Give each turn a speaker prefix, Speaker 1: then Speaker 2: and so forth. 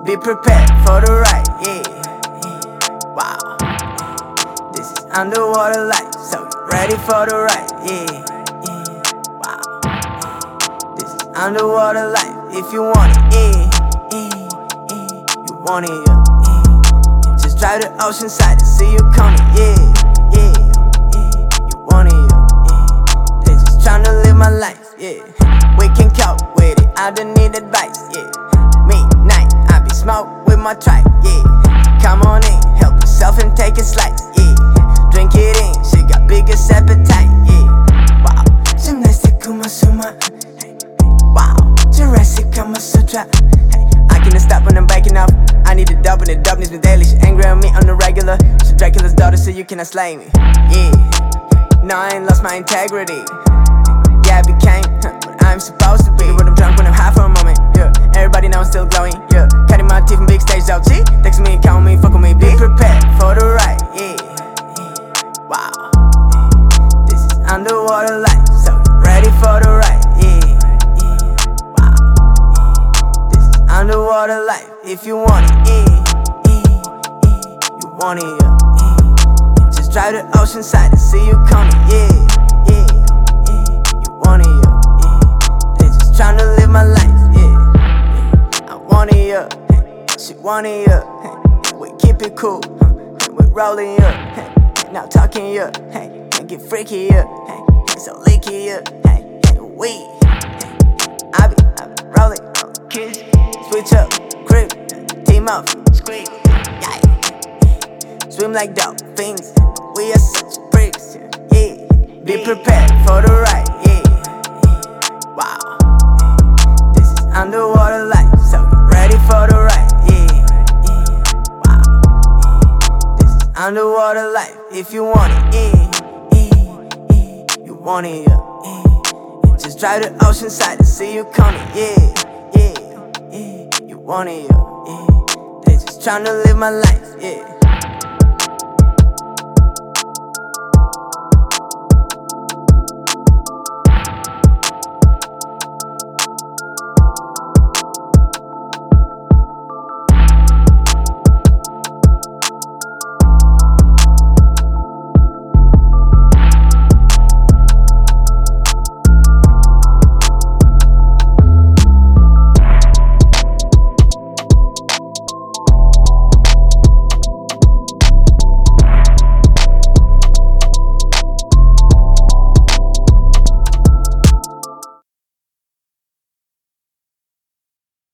Speaker 1: Be prepared for the ride, yeah. Wow. This is underwater life, so get ready for the ride, yeah. Wow. This is underwater life, if you want it, yeah. You want it, yeah. Just drive the ocean side and see you coming, yeah. You want it, yeah. They just tryna live my life, yeah. We can cope with it, I don't need advice, yeah. Midnight, I be smoke with my tribe, yeah. Come on in, help yourself and take a slice, yeah. Drink it in, she got biggest appetite, yeah. Wow, gymnastic Kuma Suma, hey. Wow, Jurassic Kama Sutra, hey. I can't stop when I'm backing up. I need a dub and the dub needs me daily. She angry at me on the regular. She Dracula's daughter, so you cannot slay me, yeah. No, I ain't lost my integrity. Yeah, I became what I'm supposed to be. When I'm drunk, when I'm high for a moment, yeah. Everybody know I'm still glowing, yeah. Cutting my teeth in big stage out, G. Text me, count me, fuck with me, be prepared for the ride, yeah. Wow. This is underwater life, so get ready for the ride, yeah. Wow. This is underwater life, if you want it, yeah. You want it, yeah. Just drive the ocean side and see you coming, yeah. You want it, yeah. They just tryna live my life, yeah. I want it, yeah. She want it, yeah. We keep it cool, we rollin', yeah. Now talking, yeah. Get freaky, yeah. So leaky, yeah. We, I be rollin', kiss, switch up, grip, team up, squeeze, yeah. Swim like dolphins, we are such freaks, yeah. Be prepared for the ride, yeah. Wow. This is underwater life, so get ready for the ride, yeah. Wow. This is underwater life, if you want it, yeah. You want it, yeah. Just drive the ocean side and see you coming, yeah. You want it, yeah. They just tryna live my life, yeah.